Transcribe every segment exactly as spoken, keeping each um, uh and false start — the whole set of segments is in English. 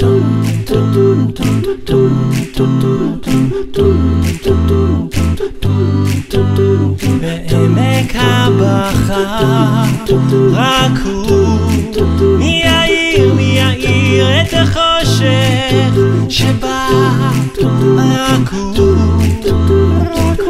בעמק הבכה רק הוא מי יאיר, מי יאיר את החושך שבא רק הוא רק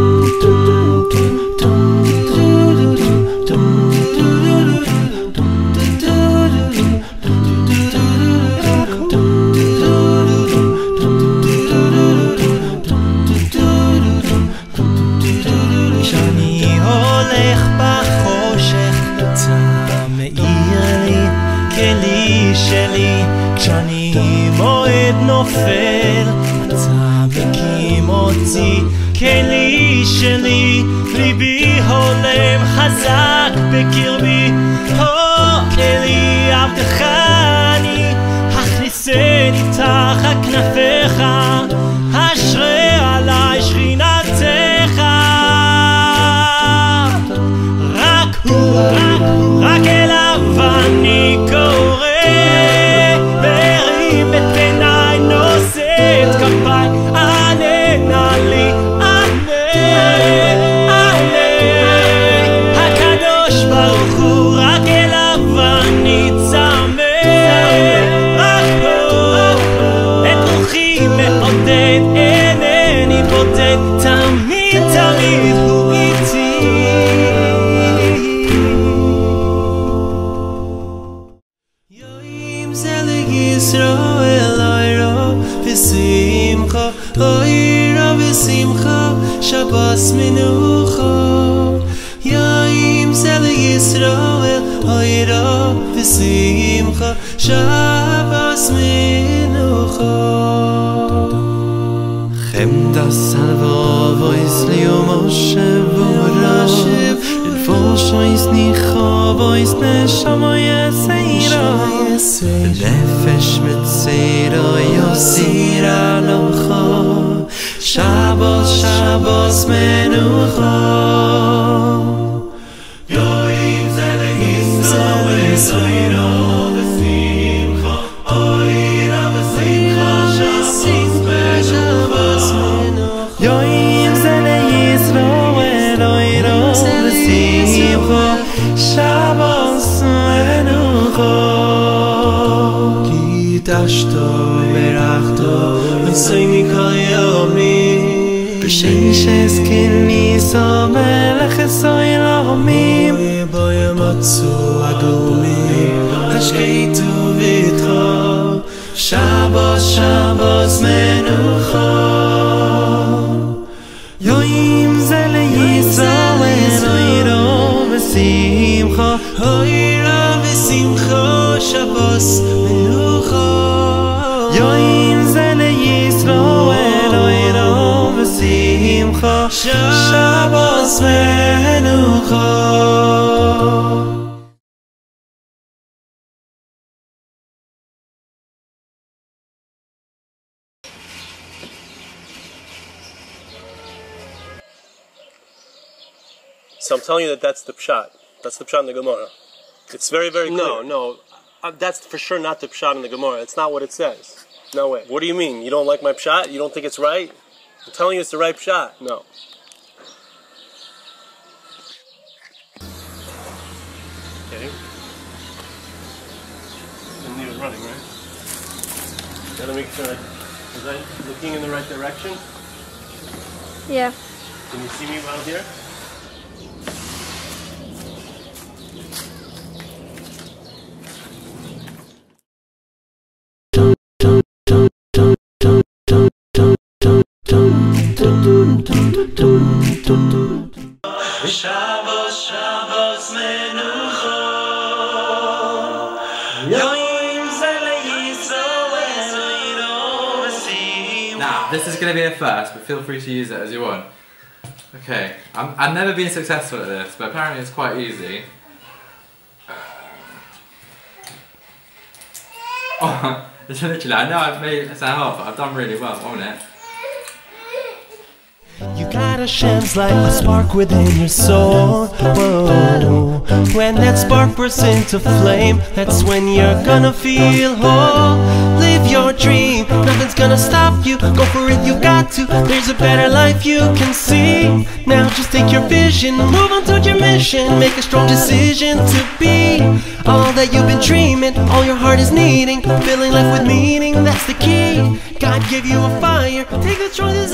כשאני הולך בחושך אתה מאיר לי כלי שלי כשאני מועד נופל אתה מקים אותי כלי שלי ליבי הולם חזק בקרבי הו אלי עבדך אני הכניסני תחת כנפיך אשרי עלי שכינתך רק הוא, רק הוא, רק אליו אני קורא מרים את עיניי נושא את כפיי ענה נא לי ענה ענה הקדוש ברוך הוא רק אליו אני צמא רק הוא את רוחי מעודד אינני בודד תמיד תמיד הוא איתי יוים זה לישראל אוירו ושמחה אוירו ושמחה שבס מנוחה יוים זה לישראל אוירו ושמחה שבס מנוחה Chemda salva vois leo moshe vorashev il foshois nicha vois neshama yeseira nefesh mitzera yosira locha Shabbos Shabbos menucha Yoim zele Yisrael soiro v'simcha oira v'simcha Shabbos Yoim zele Yisrael oiro v'simcha Shabbos menucha Kidashto verachto v'soy mikol yomim B'shem shezkini so melech esoy lahomim Boyam atzu adumim Hashkeitu v'itcho Shabbos Shabbos menucha Yoim zele Yisrael oiro v'simcha oiro v'simcha Shabbos menucha Yoim zele Yisrael oiro v'simcha Shabbos menucha So I'm telling you that that's the pshat. That's the pshat in the Gemara. It's very, very clear. No, no. Uh, that's for sure not the pshat in the Gemara. It's not what it says. No way. What do you mean? You don't like my pshat? You don't think it's right? I'm telling you it's the right pshat. No. Okay. And he was running, right? Gotta make sure I... Was I looking in the right direction? Yeah. Can you see me while here? Shabbos Shabbos menucha Yoim zele Yisrael oiro v'simcha. Now, this is going to be a first, but feel free to use it as you want. Okay, I'm, I've never been successful at this, but apparently it's quite easy. Oh, it's literally, I know I've made it sound hard, but I've done really well on it. You got a chance like a spark within your soul. Whoa. When that spark bursts into flame, that's when you're gonna feel whole. Live your dream, nothing's gonna stop you. Go for it, you got to. There's a better life you can see. Now just take your vision, move on to your mission. Make a strong decision to be all that you've been dreaming, all your heart is needing. Filling life with meaning, that's the key. God gave you a fire, take the choices